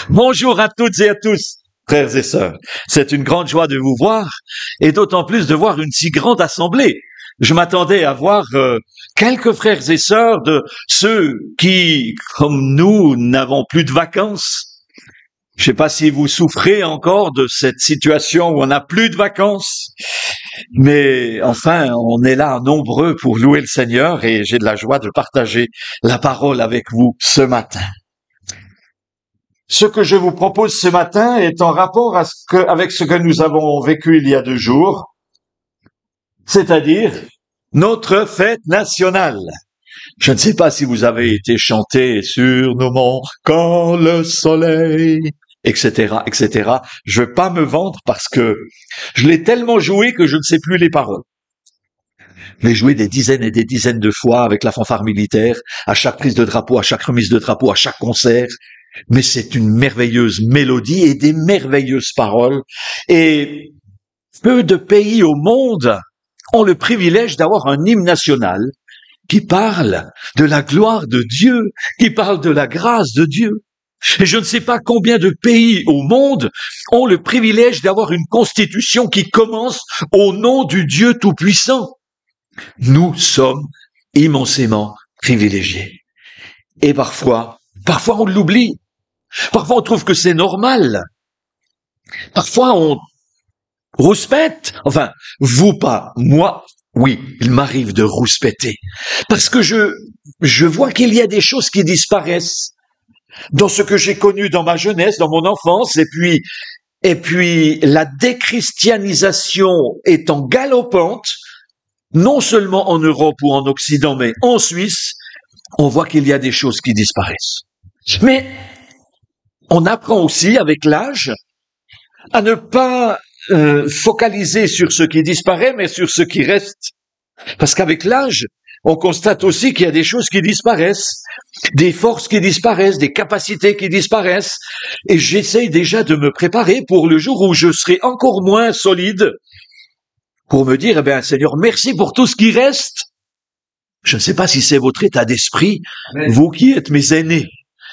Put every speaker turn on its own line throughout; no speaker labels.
Bonjour à toutes et à tous, frères et sœurs. C'est une grande joie de vous voir, et d'autant plus de voir une si grande assemblée. Je m'attendais à voir quelques frères et sœurs de ceux qui, comme nous, n'avons plus de vacances. Je ne sais pas si vous souffrez encore de cette situation où on n'a plus de vacances, mais enfin, on est là nombreux pour louer le Seigneur et j'ai de la joie de partager la parole avec vous ce matin. Ce que je vous propose ce matin est en rapport avec ce que nous avons vécu il y a 2 jours, c'est-à-dire notre fête nationale. Je ne sais pas si vous avez été chanté sur nos monts quand le soleil, etc., etc. Je ne veux pas me vendre parce que je l'ai tellement joué que je ne sais plus les paroles. Je l'ai joué des dizaines et des dizaines de fois avec la fanfare militaire, à chaque prise de drapeau, à chaque remise de drapeau, à chaque concert. Mais c'est une merveilleuse mélodie et des merveilleuses paroles. Et peu de pays au monde ont le privilège d'avoir un hymne national qui parle de la gloire de Dieu, qui parle de la grâce de Dieu. Et je ne sais pas combien de pays au monde ont le privilège d'avoir une constitution qui commence au nom du Dieu Tout-Puissant. Nous sommes immensément privilégiés. Et parfois on l'oublie. Parfois on trouve que c'est normal. Parfois on rouspète. Enfin, vous pas, moi, oui, il m'arrive de rouspéter. Parce que je vois qu'il y a des choses qui disparaissent dans ce que j'ai connu dans ma jeunesse, dans mon enfance, et puis la déchristianisation étant galopante, non seulement en Europe ou en Occident, mais en Suisse, on voit qu'il y a des choses qui disparaissent. Mais on apprend aussi, avec l'âge, à ne pas focaliser sur ce qui disparaît, mais sur ce qui reste. Parce qu'avec l'âge, on constate aussi qu'il y a des choses qui disparaissent, des forces qui disparaissent, des capacités qui disparaissent. Et j'essaye déjà de me préparer pour le jour où je serai encore moins solide, pour me dire, Seigneur, merci pour tout ce qui reste. Je ne sais pas si c'est votre état d'esprit, vous qui êtes mes aînés.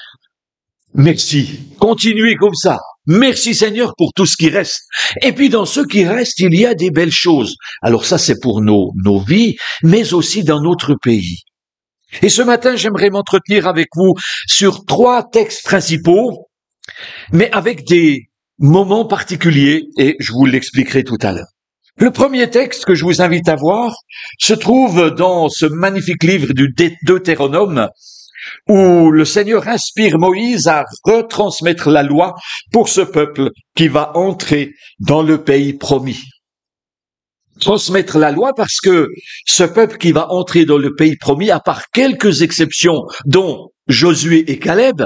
Merci. Continuez comme ça. Merci Seigneur pour tout ce qui reste. Et puis dans ce qui reste, il y a des belles choses. Alors ça, c'est pour nos vies, mais aussi dans notre pays. Et ce matin, j'aimerais m'entretenir avec vous sur 3 textes principaux, mais avec des moments particuliers, et je vous l'expliquerai tout à l'heure. Le premier texte que je vous invite à voir se trouve dans ce magnifique livre du Deutéronome, où le Seigneur inspire Moïse à retransmettre la loi pour ce peuple qui va entrer dans le pays promis. Transmettre la loi parce que ce peuple qui va entrer dans le pays promis, à part quelques exceptions, dont Josué et Caleb,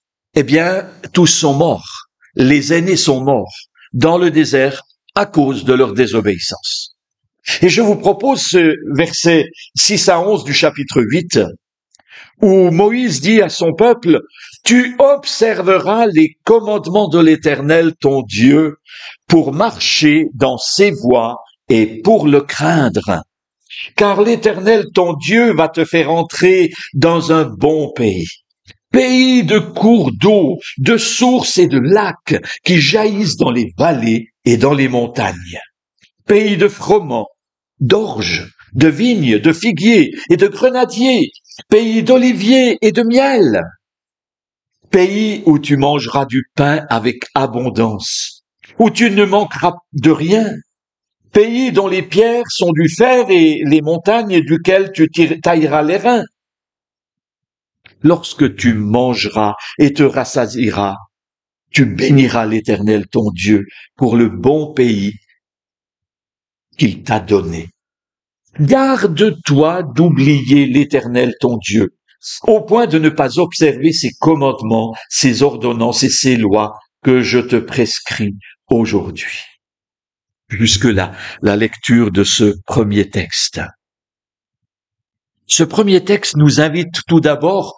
tous sont morts. Les aînés sont morts dans le désert à cause de leur désobéissance. Et je vous propose ce verset 6 à 11 du chapitre 8, où Moïse dit à son peuple, « Tu observeras les commandements de l'Éternel, ton Dieu, pour marcher dans ses voies et pour le craindre. Car l'Éternel, ton Dieu, va te faire entrer dans un bon pays. Pays de cours d'eau, de sources et de lacs qui jaillissent dans les vallées et dans les montagnes. Pays de froment, d'orge, de vignes, de figuiers et de grenadiers, pays d'oliviers et de miel, pays où tu mangeras du pain avec abondance, où tu ne manqueras de rien, pays dont les pierres sont du fer et les montagnes duquel tu tailleras les reins. Lorsque tu mangeras et te rassasieras, tu béniras l'Éternel ton Dieu pour le bon pays qu'il t'a donné. Garde-toi d'oublier l'Éternel ton Dieu, au point de ne pas observer ses commandements, ses ordonnances et ses lois que je te prescris aujourd'hui. » Jusque-là, la lecture de ce premier texte. Ce premier texte nous invite tout d'abord,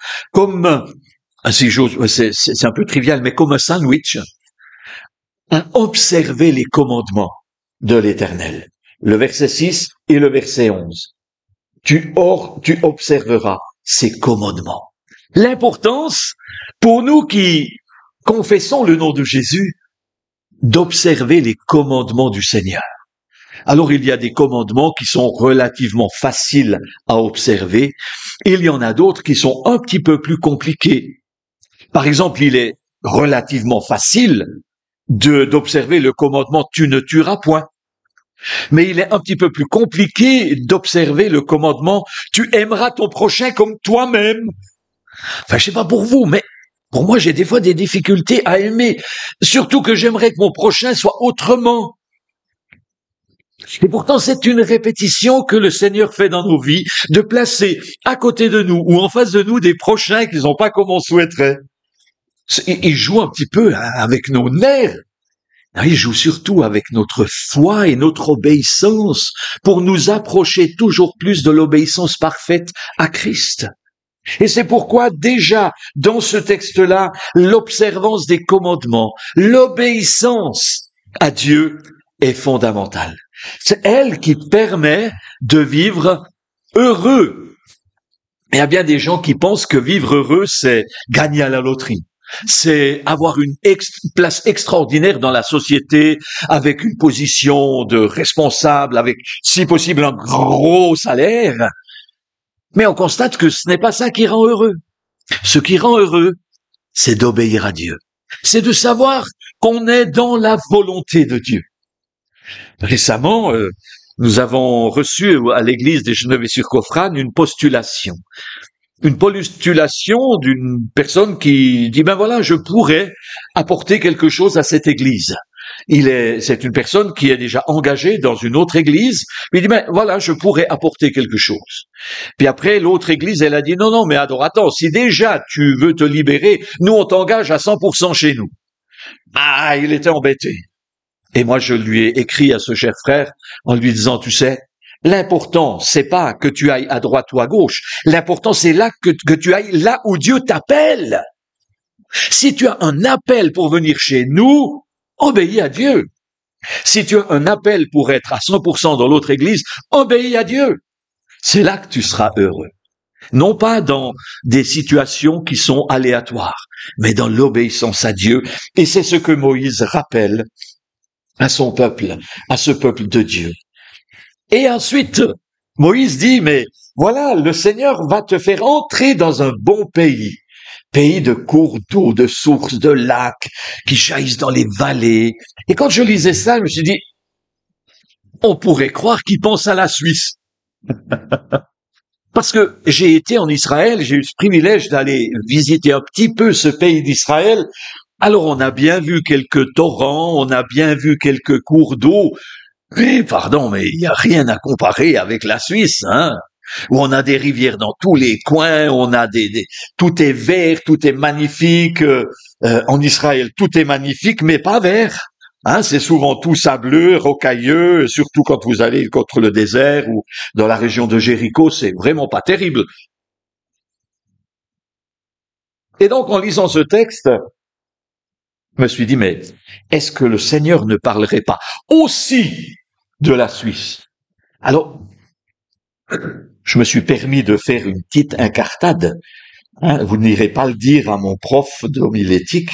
c'est un peu trivial, mais comme un sandwich, à observer les commandements de l'Éternel. Le verset 6 et le verset 11. Tu observeras ses commandements. L'importance, pour nous qui confessons le nom de Jésus, d'observer les commandements du Seigneur. Alors il y a des commandements qui sont relativement faciles à observer, et il y en a d'autres qui sont un petit peu plus compliqués. Par exemple, il est relativement facile d'observer le commandement « tu ne tueras point ». Mais il est un petit peu plus compliqué d'observer le commandement « tu aimeras ton prochain comme toi-même ». Enfin, je sais pas pour vous, mais pour moi, j'ai des fois des difficultés à aimer. Surtout que j'aimerais que mon prochain soit autrement. Et pourtant, c'est une répétition que le Seigneur fait dans nos vies, de placer à côté de nous ou en face de nous des prochains qui ne sont pas comme on souhaiterait. Il joue un petit peu avec nos nerfs. Il joue surtout avec notre foi et notre obéissance pour nous approcher toujours plus de l'obéissance parfaite à Christ. Et c'est pourquoi déjà dans ce texte-là, l'observance des commandements, l'obéissance à Dieu est fondamentale. C'est elle qui permet de vivre heureux. Il y a bien des gens qui pensent que vivre heureux, c'est gagner à la loterie. C'est avoir une place extraordinaire dans la société, avec une position de responsable, avec, si possible, un gros salaire. Mais on constate que ce n'est pas ça qui rend heureux. Ce qui rend heureux, c'est d'obéir à Dieu. C'est de savoir qu'on est dans la volonté de Dieu. Récemment, nous avons reçu à l'église des Genevièves-sur-Coffrane une postulation. Une postulation d'une personne qui dit, ben voilà, je pourrais apporter quelque chose à cette église. C'est une personne qui est déjà engagée dans une autre église. Il dit, ben voilà, je pourrais apporter quelque chose. Puis après, l'autre église, elle a dit, non, mais attends, si déjà tu veux te libérer, nous on t'engage à 100% chez nous. Ah, il était embêté. Et moi, je lui ai écrit à ce cher frère en lui disant, tu sais, l'important, c'est pas que tu ailles à droite ou à gauche. L'important, c'est là que tu ailles là où Dieu t'appelle. Si tu as un appel pour venir chez nous, obéis à Dieu. Si tu as un appel pour être à 100% dans l'autre église, obéis à Dieu. C'est là que tu seras heureux. Non pas dans des situations qui sont aléatoires, mais dans l'obéissance à Dieu. Et c'est ce que Moïse rappelle à son peuple, à ce peuple de Dieu. Et ensuite, Moïse dit, mais voilà, le Seigneur va te faire entrer dans un bon pays. Pays de cours d'eau, de sources, de lacs, qui jaillissent dans les vallées. Et quand je lisais ça, je me suis dit, on pourrait croire qu'il pense à la Suisse. Parce que j'ai été en Israël, j'ai eu ce privilège d'aller visiter un petit peu ce pays d'Israël. Alors on a bien vu quelques torrents, on a bien vu quelques cours d'eau. Mais pardon, mais il n'y a rien à comparer avec la Suisse, hein, où on a des rivières dans tous les coins, on a tout est vert, tout est magnifique. En Israël, tout est magnifique, mais pas vert. Hein, c'est souvent tout sableux, rocailleux, surtout quand vous allez contre le désert ou dans la région de Jéricho, c'est vraiment pas terrible. Et donc, en lisant ce texte, je me suis dit, mais est-ce que le Seigneur ne parlerait pas aussi de la Suisse? Alors, je me suis permis de faire une petite incartade. Hein, vous n'irez pas le dire à mon prof d'homilétique.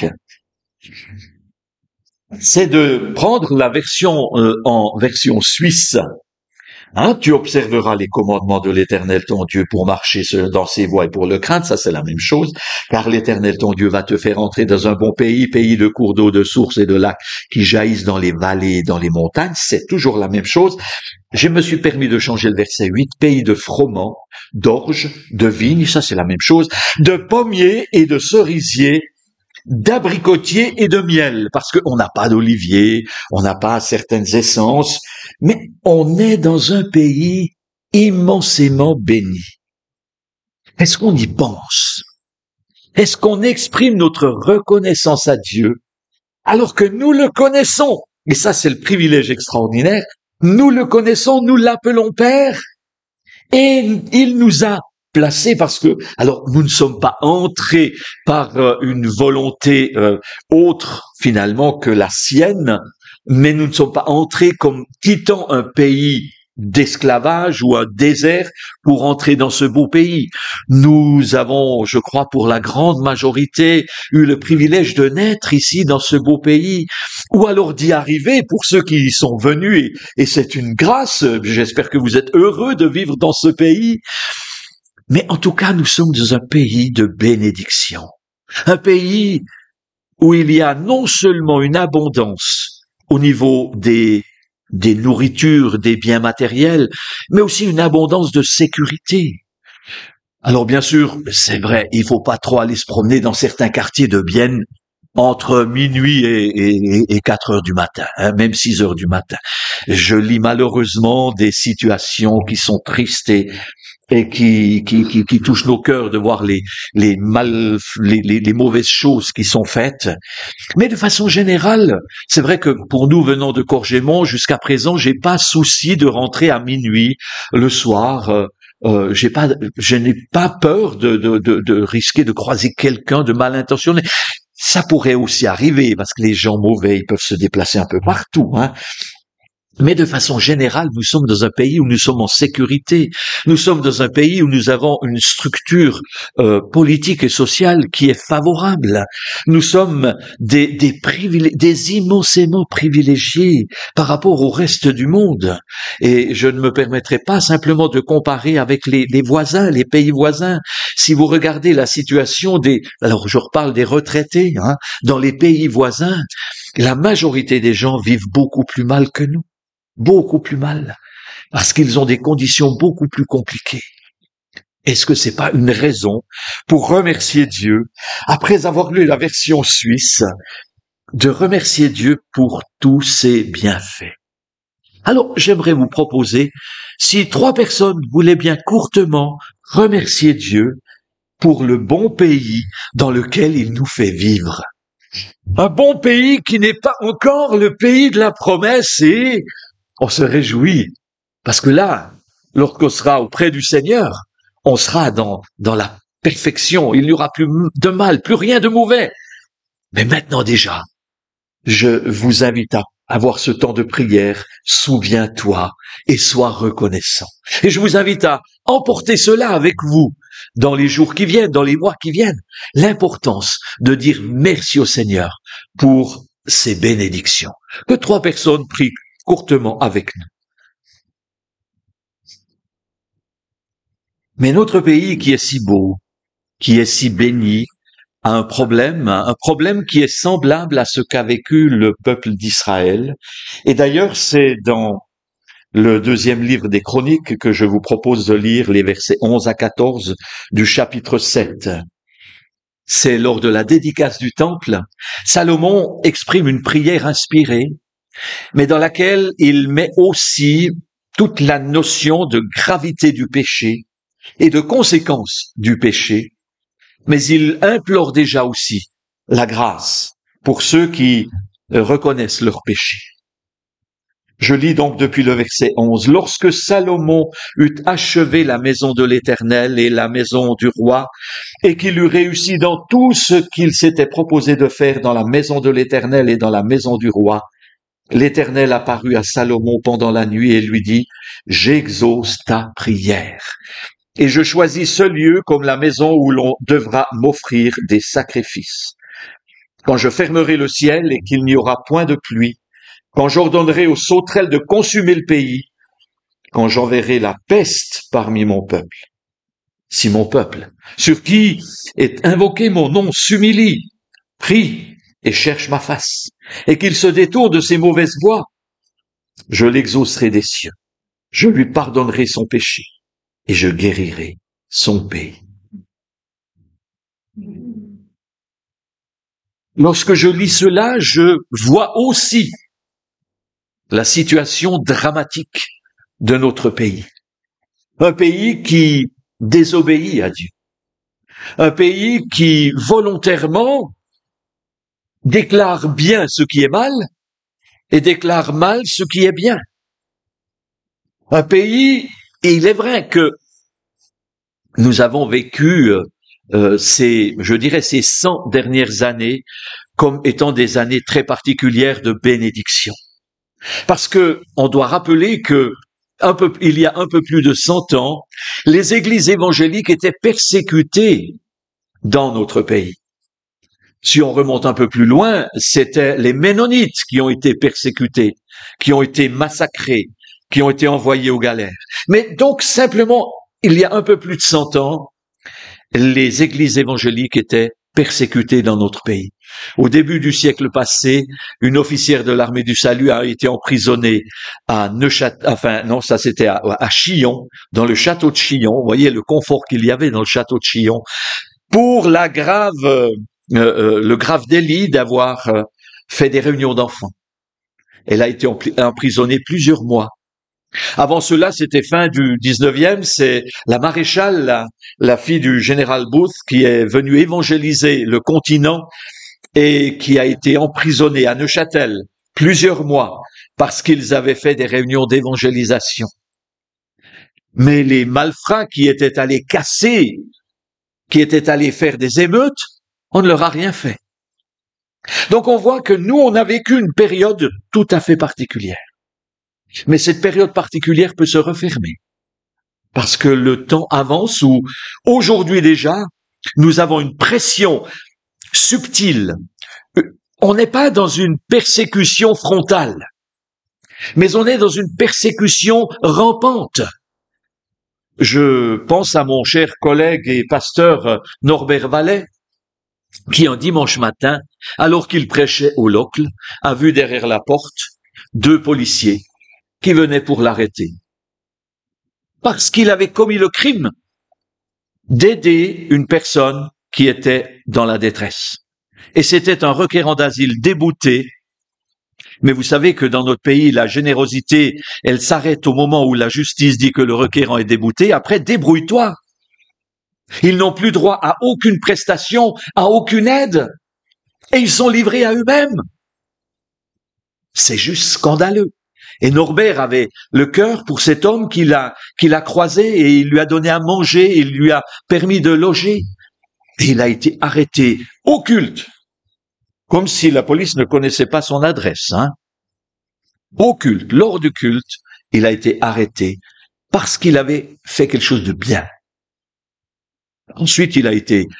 C'est de prendre la version en version suisse. Hein, tu observeras les commandements de l'Éternel ton Dieu pour marcher dans ses voies et pour le craindre, ça c'est la même chose, car l'Éternel ton Dieu va te faire entrer dans un bon pays, pays de cours d'eau, de sources et de lacs qui jaillissent dans les vallées et dans les montagnes, c'est toujours la même chose. Je me suis permis de changer le verset 8, pays de froment, d'orge, de vigne, ça c'est la même chose, de pommiers et de cerisiers, d'abricotiers et de miel, parce qu'on n'a pas d'olivier, on n'a pas certaines essences, mais on est dans un pays immensément béni. Est-ce qu'on y pense? Est-ce qu'on exprime notre reconnaissance à Dieu alors que nous le connaissons? Et ça, c'est le privilège extraordinaire. Nous le connaissons, nous l'appelons Père, et il nous a placés parce que, alors, nous ne sommes pas entrés par une volonté autre, finalement, que la sienne, mais nous ne sommes pas entrés comme quittant un pays d'esclavage ou un désert pour entrer dans ce beau pays. Nous avons, je crois, pour la grande majorité, eu le privilège de naître ici dans ce beau pays, ou alors d'y arriver pour ceux qui y sont venus, et c'est une grâce. J'espère que vous êtes heureux de vivre dans ce pays. Mais en tout cas, nous sommes dans un pays de bénédiction. Un pays où il y a non seulement une abondance au niveau des nourritures, des biens matériels, mais aussi une abondance de sécurité. Alors bien sûr, c'est vrai, il faut pas trop aller se promener dans certains quartiers de Bienne entre minuit et 4 heures du matin, hein, même 6 heures du matin. Je lis malheureusement des situations qui sont tristes et qui touchent nos cœurs de voir les mauvaises choses qui sont faites. Mais de façon générale, c'est vrai que pour nous venant de Courgémont, jusqu'à présent, j'ai pas souci de rentrer à minuit le soir. Je n'ai pas peur de risquer de croiser quelqu'un de mal intentionné. Ça pourrait aussi arriver parce que les gens mauvais, ils peuvent se déplacer un peu partout, hein. Mais de façon générale, nous sommes dans un pays où nous sommes en sécurité. Nous sommes dans un pays où nous avons une structure politique et sociale qui est favorable. Nous sommes des immensément privilégiés par rapport au reste du monde. Et je ne me permettrai pas simplement de comparer avec les voisins, les pays voisins. Si vous regardez la situation alors je reparle des retraités, hein, dans les pays voisins, la majorité des gens vivent beaucoup plus mal que nous. Beaucoup plus mal, parce qu'ils ont des conditions beaucoup plus compliquées. Est-ce que c'est pas une raison pour remercier Dieu, après avoir lu la version suisse, de remercier Dieu pour tous ses bienfaits? Alors, j'aimerais vous proposer, si 3 personnes voulaient bien courtement remercier Dieu pour le bon pays dans lequel il nous fait vivre. Un bon pays qui n'est pas encore le pays de la promesse, et on se réjouit, parce que là, lorsqu'on sera auprès du Seigneur, on sera dans la perfection, il n'y aura plus de mal, plus rien de mauvais. Mais maintenant déjà, je vous invite à avoir ce temps de prière, souviens-toi et sois reconnaissant. Et je vous invite à emporter cela avec vous dans les jours qui viennent, dans les mois qui viennent, l'importance de dire merci au Seigneur pour ses bénédictions. Que 3 personnes prient courtement avec nous. Mais notre pays qui est si beau, qui est si béni, a un problème qui est semblable à ce qu'a vécu le peuple d'Israël. Et d'ailleurs, c'est dans le 2e livre des Chroniques que je vous propose de lire les versets 11 à 14 du chapitre 7. C'est lors de la dédicace du temple, Salomon exprime une prière inspirée, mais dans laquelle il met aussi toute la notion de gravité du péché et de conséquences du péché, mais il implore déjà aussi la grâce pour ceux qui reconnaissent leur péché. Je lis donc depuis le verset 11. « Lorsque Salomon eut achevé la maison de l'Éternel et la maison du roi, et qu'il eut réussi dans tout ce qu'il s'était proposé de faire dans la maison de l'Éternel et dans la maison du roi, l'Éternel apparut à Salomon pendant la nuit et lui dit, « J'exauce ta prière, et je choisis ce lieu comme la maison où l'on devra m'offrir des sacrifices. Quand je fermerai le ciel et qu'il n'y aura point de pluie, quand j'ordonnerai aux sauterelles de consumer le pays, quand j'enverrai la peste parmi mon peuple, si mon peuple, sur qui est invoqué mon nom, s'humilie, prie et cherche ma face, et qu'il se détourne de ses mauvaises voies, je l'exaucerai des cieux, je lui pardonnerai son péché, et je guérirai son pays. » Lorsque je lis cela, je vois aussi la situation dramatique de notre pays. Un pays qui désobéit à Dieu. Un pays qui volontairement déclare bien ce qui est mal et déclare mal ce qui est bien. Un pays, et il est vrai que nous avons vécu ces 100 dernières années comme étant des années très particulières de bénédiction. Parce que on doit rappeler que il y a un peu plus de 100 ans, les églises évangéliques étaient persécutées dans notre pays. Si on remonte un peu plus loin, c'était les Ménonites qui ont été persécutés, qui ont été massacrés, qui ont été envoyés aux galères. Mais donc, simplement, il y a un peu plus de 100 ans, les églises évangéliques étaient persécutées dans notre pays. Au début du siècle passé, une officière de l'armée du salut a été emprisonnée à Neuchâtel, enfin non, ça c'était à Chillon, dans le château de Chillon. Vous voyez le confort qu'il y avait dans le château de Chillon, pour le grave délit d'avoir fait des réunions d'enfants. Elle a été emprisonnée plusieurs mois. Avant cela, c'était fin du 19e, c'est la maréchale, la fille du général Booth, qui est venue évangéliser le continent et qui a été emprisonnée à Neuchâtel plusieurs mois parce qu'ils avaient fait des réunions d'évangélisation. Mais les malfrats qui étaient allés casser, qui étaient allés faire des émeutes, on ne leur a rien fait. Donc on voit que nous, on a vécu une période tout à fait particulière. Mais cette période particulière peut se refermer. Parce que le temps avance où, aujourd'hui déjà, nous avons une pression subtile. On n'est pas dans une persécution frontale, mais on est dans une persécution rampante. Je pense à mon cher collègue et pasteur Norbert Vallet, qui un dimanche matin, alors qu'il prêchait au Locle, a vu derrière la porte 2 policiers qui venaient pour l'arrêter. Parce qu'il avait commis le crime d'aider une personne qui était dans la détresse. Et c'était un requérant d'asile débouté. Mais vous savez que dans notre pays, la générosité, elle s'arrête au moment où la justice dit que le requérant est débouté. Après, débrouille-toi. Ils n'ont plus droit à aucune prestation, à aucune aide. Et ils sont livrés à eux-mêmes. C'est juste scandaleux. Et Norbert avait le cœur pour cet homme qu'il a croisé et il lui a donné à manger, il lui a permis de loger. Et il a été arrêté au culte, comme si la police ne connaissait pas son adresse. Au culte, lors du culte, il a été arrêté parce qu'il avait fait quelque chose de bien. Ensuite, il a été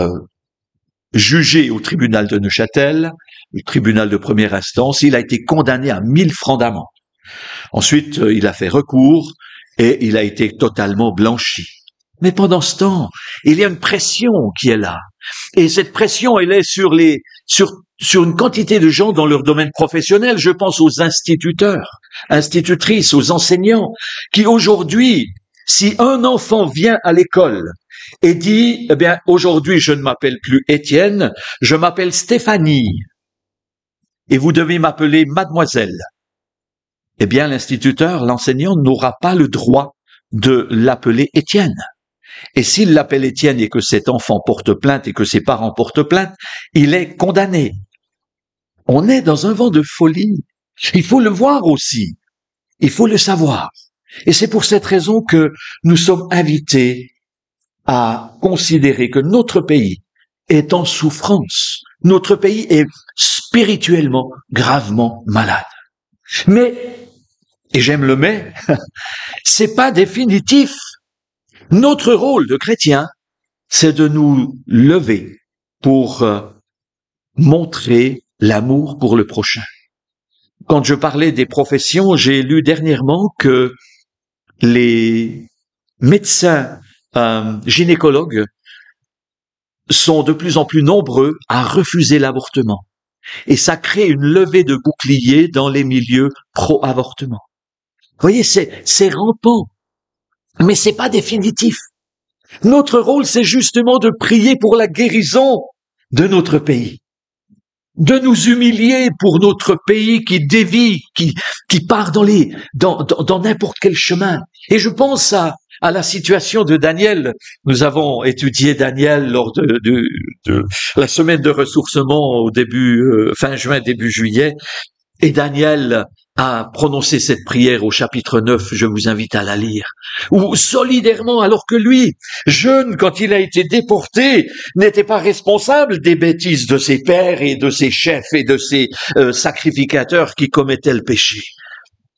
jugé au tribunal de Neuchâtel, le tribunal de première instance. Il a été condamné à 1000 francs d'amende. Ensuite, il a fait recours et il a été totalement blanchi. Mais pendant ce temps, il y a une pression qui est là. Et cette pression, elle est sur une quantité de gens dans leur domaine professionnel. Je pense aux instituteurs, institutrices, aux enseignants, qui aujourd'hui, si un enfant vient à l'école et dit, eh bien, aujourd'hui, je ne m'appelle plus Étienne, je m'appelle Stéphanie, et vous devez m'appeler mademoiselle. Eh bien, l'instituteur, l'enseignant n'aura pas le droit de l'appeler Étienne. Et s'il l'appelle Étienne et que cet enfant porte plainte et que ses parents portent plainte, il est condamné. On est dans un vent de folie. Il faut le voir aussi. Il faut le savoir. Et c'est pour cette raison que nous sommes invités à considérer que notre pays est en souffrance. Notre pays est spirituellement gravement malade. Mais, et j'aime le mais, c'est pas définitif. Notre rôle de chrétien, c'est de nous lever pour montrer l'amour pour le prochain. Quand je parlais des professions, j'ai lu dernièrement que les médecins gynécologues sont de plus en plus nombreux à refuser l'avortement. Et ça crée une levée de boucliers dans les milieux pro-avortement. Vous voyez, c'est rampant, mais c'est pas définitif. Notre rôle, c'est justement de prier pour la guérison de notre pays, de nous humilier pour notre pays qui dévie, qui part dans n'importe quel chemin. Et je pense à la situation de Daniel. Nous avons étudié Daniel lors de la semaine de ressourcement au début, fin juin, début juillet. Et Daniel a prononcé cette prière au chapitre 9, je vous invite à la lire, où solidairement, alors que lui, jeune, quand il a été déporté, n'était pas responsable des bêtises de ses pères et de ses chefs et de ses sacrificateurs qui commettaient le péché.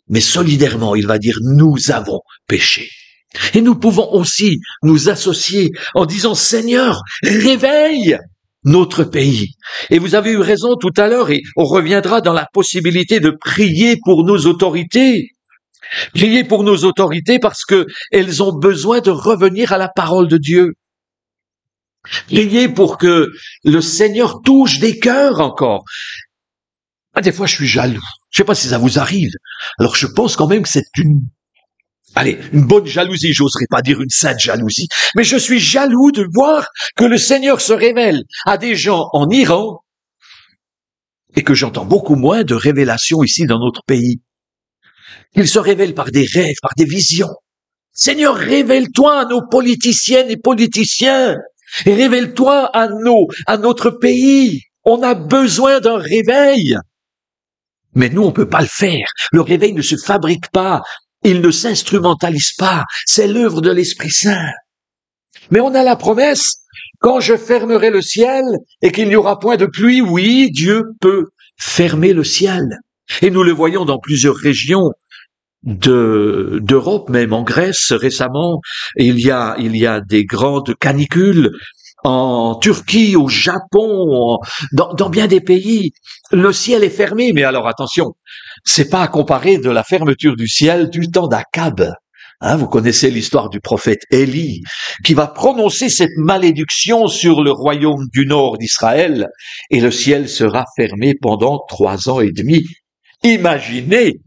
mais solidairement, il va dire, nous avons péché. Et nous pouvons aussi nous associer en disant, Seigneur, réveille notre pays. Et vous avez eu raison tout à l'heure, et on reviendra dans la possibilité de prier pour nos autorités. Prier pour nos autorités parce que elles ont besoin de revenir à la parole de Dieu. Prier pour que le Seigneur touche des cœurs encore. Des fois, je suis jaloux. Je sais pas si ça vous arrive. Alors, je pense quand même que c'est une bonne jalousie. J'oserais pas dire une sainte jalousie. Mais je suis jaloux de voir que le Seigneur se révèle à des gens en Iran et que j'entends beaucoup moins de révélations ici dans notre pays. Il se révèle par des rêves, par des visions. Seigneur, révèle-toi à nos politiciennes et politiciens. Et révèle-toi à notre pays. On a besoin d'un réveil. Mais nous, on peut pas le faire. Le réveil ne se fabrique pas. Il ne s'instrumentalise pas. C'est l'œuvre de l'Esprit Saint. Mais on a la promesse, quand je fermerai le ciel et qu'il n'y aura point de pluie, oui, Dieu peut fermer le ciel. Et nous le voyons dans plusieurs régions d'Europe, même en Grèce récemment, il y a des grandes canicules en Turquie, au Japon, dans bien des pays. Le ciel est fermé, mais alors attention, c'est pas à comparer de la fermeture du ciel du temps d'Akab. Vous connaissez l'histoire du prophète Élie, qui va prononcer cette malédiction sur le royaume du nord d'Israël, et le ciel sera fermé pendant 3 ans et demi. Imaginez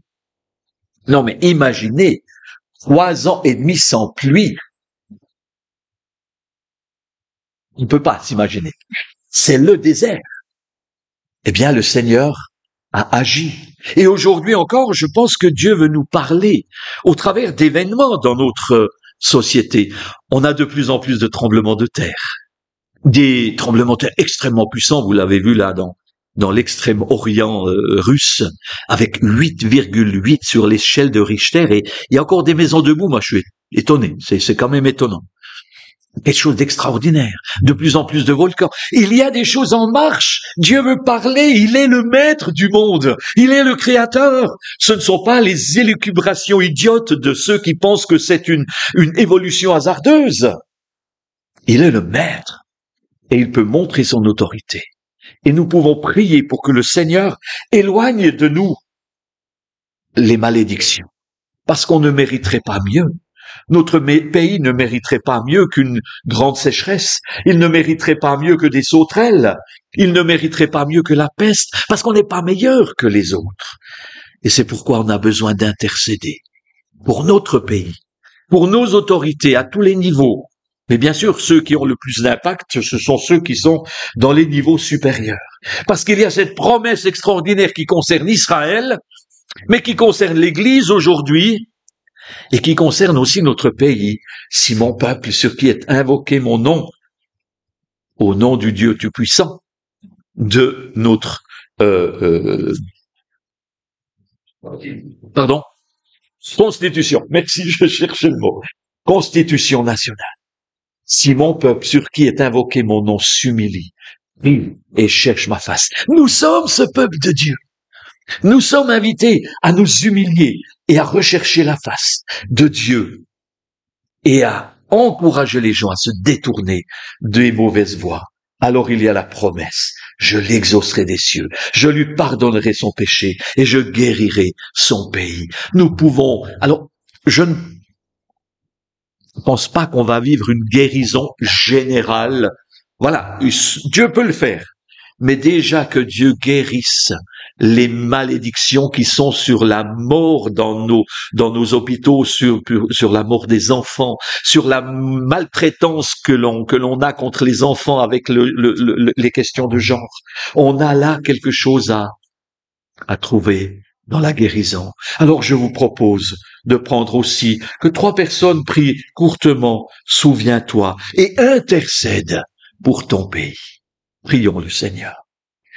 3 ans et demi sans pluie. On ne peut pas s'imaginer. C'est le désert. Eh bien, le Seigneur a agi. Et aujourd'hui encore, je pense que Dieu veut nous parler au travers d'événements dans notre société. On a de plus en plus de tremblements de terre. Des tremblements de terre extrêmement puissants, vous l'avez vu là dans l'extrême-orient russe, avec 8,8 sur l'échelle de Richter, et il y a encore des maisons debout. Moi, je suis étonné. C'est quand même étonnant. Quelque chose d'extraordinaire. De plus en plus de volcans. Il y a des choses en marche. Dieu veut parler. Il est le maître du monde. Il est le créateur. Ce ne sont pas les élucubrations idiotes de ceux qui pensent que c'est une évolution hasardeuse. Il est le maître. Et il peut montrer son autorité. Et nous pouvons prier pour que le Seigneur éloigne de nous les malédictions. Parce qu'on ne mériterait pas mieux. Notre pays ne mériterait pas mieux qu'une grande sécheresse. Il ne mériterait pas mieux que des sauterelles. Il ne mériterait pas mieux que la peste, parce qu'on n'est pas meilleur que les autres. Et c'est pourquoi on a besoin d'intercéder pour notre pays, pour nos autorités à tous les niveaux. Mais bien sûr, ceux qui ont le plus d'impact, ce sont ceux qui sont dans les niveaux supérieurs. Parce qu'il y a cette promesse extraordinaire qui concerne Israël, mais qui concerne l'Église aujourd'hui, et qui concerne aussi notre pays. Si mon peuple, sur qui est invoqué mon nom, au nom du Dieu Tout-Puissant, de notre Constitution. Merci, je cherchais le mot. Constitution nationale. Si mon peuple, sur qui est invoqué mon nom, s'humilie, prie et cherche ma face. Nous sommes ce peuple de Dieu. Nous sommes invités à nous humilier et à rechercher la face de Dieu et à encourager les gens à se détourner des mauvaises voies. Alors il y a la promesse, je l'exaucerai des cieux, je lui pardonnerai son péché et je guérirai son pays. Nous pouvons, alors je ne pense pas qu'on va vivre une guérison générale. Voilà, Dieu peut le faire. Mais déjà que Dieu guérisse les malédictions qui sont sur la mort dans nos hôpitaux, sur la mort des enfants, sur la maltraitance que l'on a contre les enfants avec les questions de genre. On a là quelque chose à trouver dans la guérison. Alors je vous propose de prendre aussi que 3 personnes prient courtement, souviens-toi, et intercède pour ton pays. Prions le Seigneur.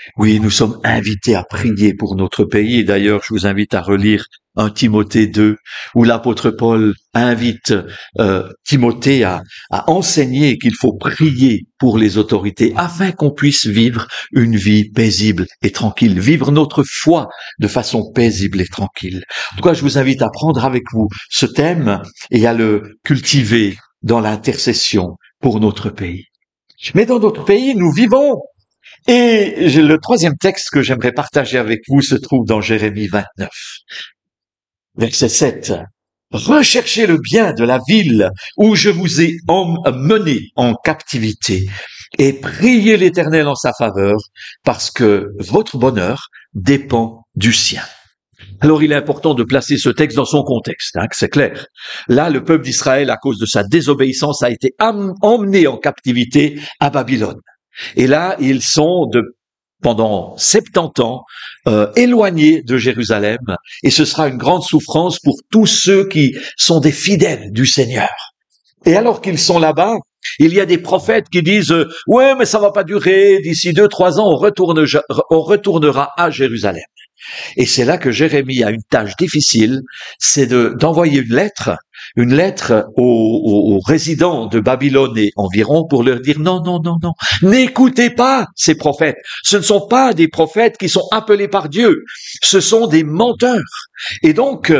Oui, nous sommes invités à prier pour notre pays. Et d'ailleurs, je vous invite à relire 1 Timothée 2, où l'apôtre Paul invite Timothée à enseigner qu'il faut prier pour les autorités afin qu'on puisse vivre une vie paisible et tranquille, vivre notre foi de façon paisible et tranquille. En tout cas, je vous invite à prendre avec vous ce thème et à le cultiver dans l'intercession pour notre pays. Mais dans notre pays, nous vivons. Et le troisième texte que j'aimerais partager avec vous se trouve dans Jérémie 29, verset 7. Recherchez le bien de la ville où je vous ai mené en captivité et priez l'Éternel en sa faveur parce que votre bonheur dépend du sien. Alors il est important de placer ce texte dans son contexte, c'est clair. Là, le peuple d'Israël, à cause de sa désobéissance, a été emmené en captivité à Babylone. Et là, ils sont pendant 70 ans éloignés de Jérusalem, et ce sera une grande souffrance pour tous ceux qui sont des fidèles du Seigneur. Et alors qu'ils sont là-bas, il y a des prophètes qui disent « Ouais, mais ça va pas durer, d'ici 2-3 ans, on retournera à Jérusalem. » Et c'est là que Jérémie a une tâche difficile, c'est d'envoyer une lettre aux résidents de Babylone et environ pour leur dire non, n'écoutez pas ces prophètes. Ce ne sont pas des prophètes qui sont appelés par Dieu, ce sont des menteurs. Et donc,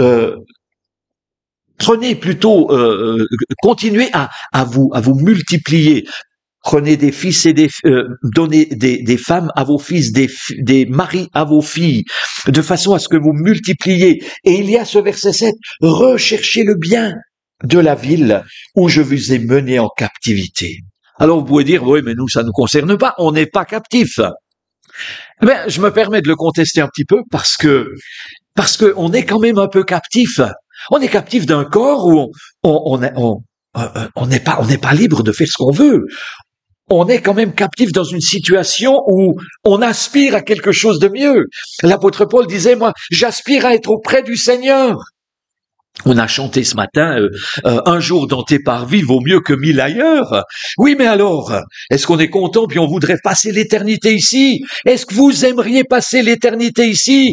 prenez plutôt, continuez à vous multiplier. Prenez des fils et donnez des femmes à vos fils, des maris à vos filles, de façon à ce que vous multipliez. Et il y a ce verset 7, recherchez le bien de la ville où je vous ai mené en captivité. Alors vous pouvez dire, oui, mais nous, ça ne nous concerne pas, on n'est pas captifs. Ben, je me permets de le contester un petit peu parce que on est quand même un peu captif. On est captif d'un corps où on n'est pas libre de faire ce qu'on veut. On est quand même captif dans une situation où on aspire à quelque chose de mieux. L'apôtre Paul disait, moi, j'aspire à être auprès du Seigneur. On a chanté ce matin, un jour dans tes parvis vaut mieux que 1000 ailleurs. Oui, mais alors, est-ce qu'on est content puis on voudrait passer l'éternité ici? Est-ce que vous aimeriez passer l'éternité ici?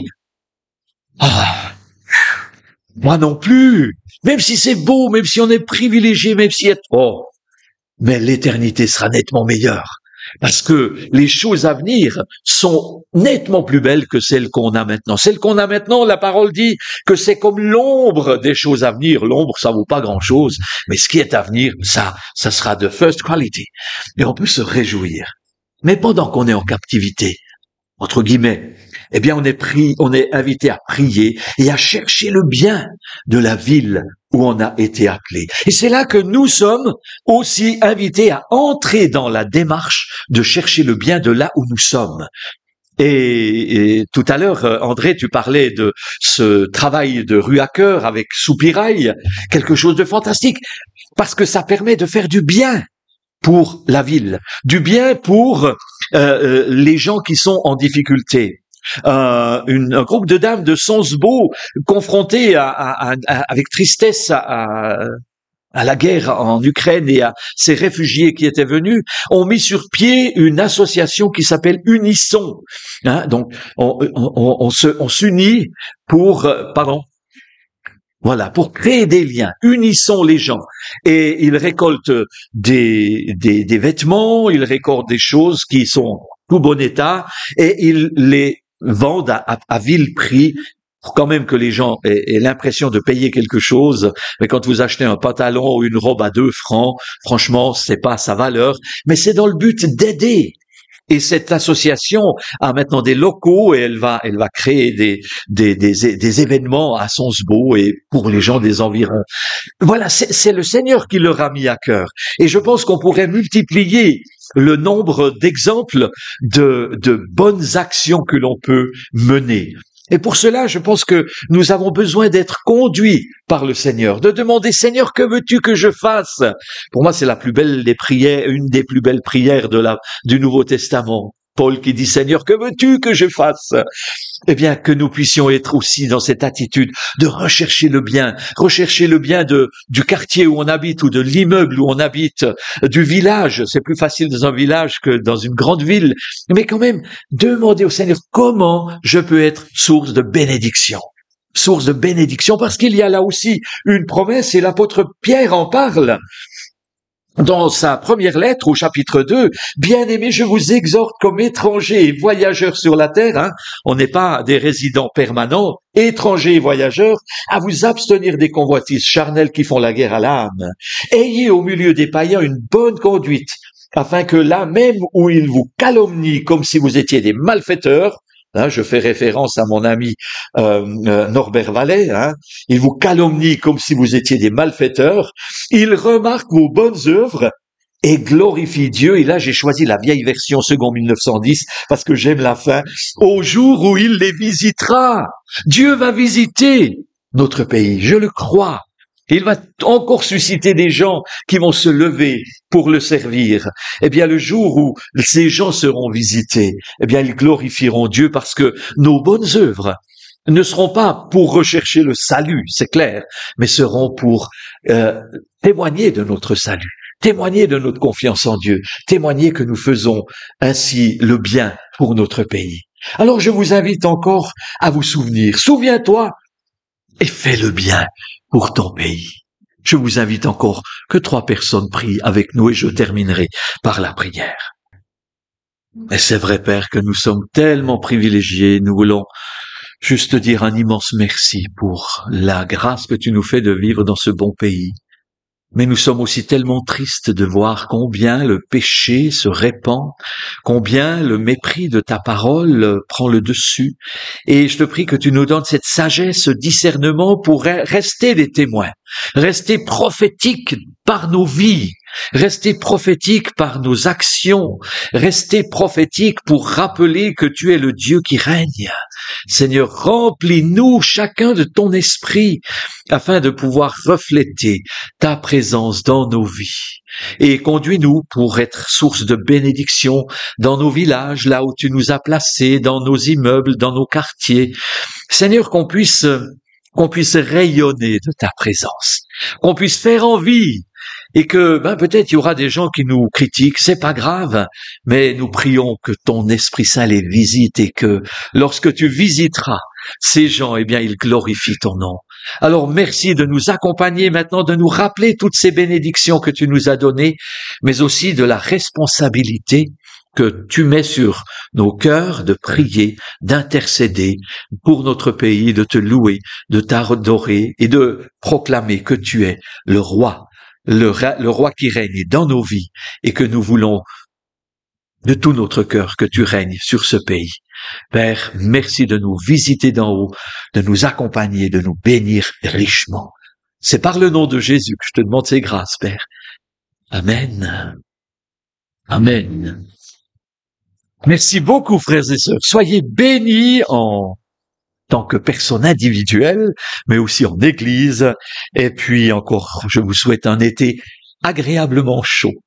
Moi non plus. Même si c'est beau, même si on est privilégié, même si mais l'éternité sera nettement meilleure, parce que les choses à venir sont nettement plus belles que celles qu'on a maintenant. Celles qu'on a maintenant, la parole dit que c'est comme l'ombre des choses à venir. L'ombre, ça vaut pas grand-chose, mais ce qui est à venir, ça sera de first quality. Et on peut se réjouir. Mais pendant qu'on est en captivité, entre guillemets, eh bien, on est invité à prier et à chercher le bien de la ville où on a été appelé. Et c'est là que nous sommes aussi invités à entrer dans la démarche de chercher le bien de là où nous sommes. Et tout à l'heure, André, tu parlais de ce travail de rue à cœur avec Soupirail, quelque chose de fantastique, parce que ça permet de faire du bien pour la ville, du bien pour les gens qui sont en difficulté. Un groupe de dames de Sonsbo confrontées avec tristesse à la guerre en Ukraine et à ces réfugiés qui étaient venus, ont mis sur pied une association qui s'appelle Unisson. Donc, on s'unit pour, pour créer des liens. Unissons les gens. Et ils récoltent des vêtements, ils récoltent des choses qui sont tout bon état, et ils les vendent à vil prix, pour quand même que les gens aient l'impression de payer quelque chose. Mais quand vous achetez un pantalon ou une robe à 2 francs, franchement, c'est pas sa valeur. Mais c'est dans le but d'aider. Et cette association a maintenant des locaux et elle va créer des événements à Sonsbo et pour les gens des environs. Voilà, c'est le Seigneur qui leur a mis à cœur. Et je pense qu'on pourrait multiplier le nombre d'exemples de bonnes actions que l'on peut mener. Et pour cela, je pense que nous avons besoin d'être conduits par le Seigneur, de demander, Seigneur, que veux-tu que je fasse? Pour moi, c'est la plus belle des prières, une des plus belles prières du Nouveau Testament. Paul qui dit « Seigneur, que veux-tu que je fasse ?» Eh bien, que nous puissions être aussi dans cette attitude de rechercher le bien du quartier où on habite ou de l'immeuble où on habite, du village. C'est plus facile dans un village que dans une grande ville. Mais quand même, demander au Seigneur comment je peux être source de bénédiction. Source de bénédiction, parce qu'il y a là aussi une promesse et l'apôtre Pierre en parle. Dans sa première lettre au chapitre 2, « Bien-aimés, je vous exhorte comme étrangers et voyageurs sur la terre, on n'est pas des résidents permanents, étrangers et voyageurs, à vous abstenir des convoitises charnelles qui font la guerre à l'âme. Ayez au milieu des païens une bonne conduite, afin que là même où ils vous calomnient comme si vous étiez des malfaiteurs, » je fais référence à mon ami Norbert Vallet. Il vous calomnie comme si vous étiez des malfaiteurs. Il remarque vos bonnes œuvres et glorifie Dieu. Et là, j'ai choisi la vieille version second 1910 parce que j'aime la fin. Au jour où il les visitera, Dieu va visiter notre pays. Je le crois. Il va encore susciter des gens qui vont se lever pour le servir. Eh bien, le jour où ces gens seront visités, eh bien, ils glorifieront Dieu parce que nos bonnes œuvres ne seront pas pour rechercher le salut, c'est clair, mais seront pour témoigner de notre salut, témoigner de notre confiance en Dieu, témoigner que nous faisons ainsi le bien pour notre pays. Alors, je vous invite encore à vous souvenir. Souviens-toi et fais le bien pour ton pays. Je vous invite encore que 3 personnes prient avec nous et je terminerai par la prière. Et c'est vrai, Père, que nous sommes tellement privilégiés. Nous voulons juste dire un immense merci pour la grâce que tu nous fais de vivre dans ce bon pays. Mais nous sommes aussi tellement tristes de voir combien le péché se répand, combien le mépris de ta parole prend le dessus. Et je te prie que tu nous donnes cette sagesse, ce discernement pour rester des témoins, rester prophétiques par nos vies, rester prophétiques par nos actions, rester prophétiques pour rappeler que tu es le Dieu qui règne. Seigneur, remplis-nous chacun de ton esprit afin de pouvoir refléter ta présence dans nos vies. Et conduis-nous pour être source de bénédiction dans nos villages, là où tu nous as placés, dans nos immeubles, dans nos quartiers. Seigneur, qu'on puisse rayonner de ta présence, qu'on puisse faire envie. Et que, peut-être il y aura des gens qui nous critiquent, c'est pas grave, mais nous prions que ton Esprit Saint les visite et que lorsque tu visiteras ces gens, eh bien, ils glorifient ton nom. Alors, merci de nous accompagner maintenant, de nous rappeler toutes ces bénédictions que tu nous as données, mais aussi de la responsabilité que tu mets sur nos cœurs de prier, d'intercéder pour notre pays, de te louer, de t'adorer et de proclamer que tu es le roi. Le roi qui règne dans nos vies et que nous voulons de tout notre cœur que tu règnes sur ce pays. Père, merci de nous visiter d'en haut, de nous accompagner, de nous bénir richement. C'est par le nom de Jésus que je te demande ces grâces, Père. Amen. Amen. Merci beaucoup, frères et sœurs. Soyez bénis en tant que personne individuelle, mais aussi en église. Et puis encore, je vous souhaite un été agréablement chaud.